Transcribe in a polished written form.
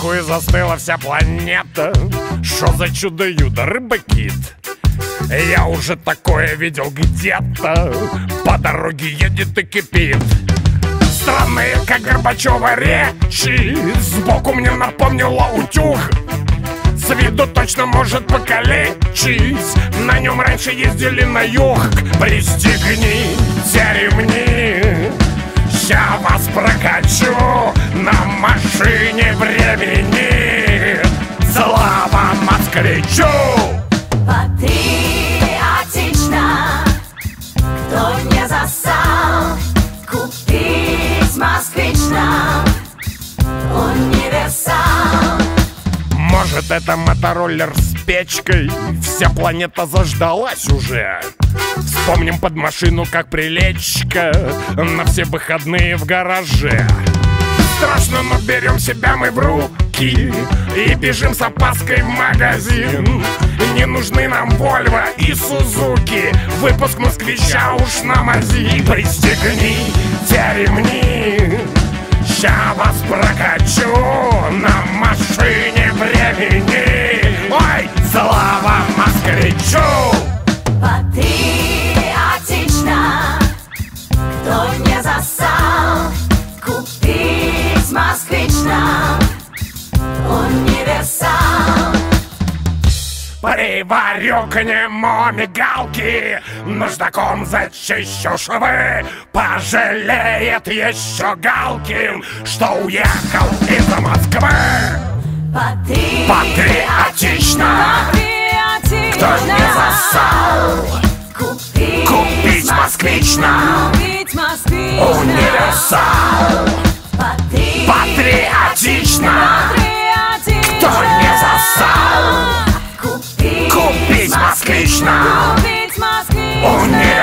нахуй застыла вся планета? Шо за чудо-юдо, рыба-кит? Я уже такое видел где-то. По дороге едет и кипит. Странные, как Горбачева, речи. Сбоку мне напомнила утюг. С виду точно может покалечить. На нем раньше ездили на юг. Пристегните ремни, ща вас прокачу на машине времени. Слава москвичу! Патриотично, кто не засал, купить москвич нам универсал. Может, это мотороллер с печкой? Вся планета заждалась уже. Вспомним под машину, как прилечка на все выходные в гараже. Страшно, но берем себя мы в руки и бежим с опаской в магазин. Не нужны нам Вольво и Сузуки, выпуск москвича уж на мази. Пристегните ремни, ща вас прокачу на машине времени. Ой, слава москвичу! Патриотично, кто не засал, купить москвич нам универсал. Приварю к нему мигалки, наждаком зачищу швы. Пожалеет еще Галкин, что уехал из Москвы. Патриотично, кто не засал, купить москвич нам универсал. Патриотично, кто не засал, купить москвич нам универсал.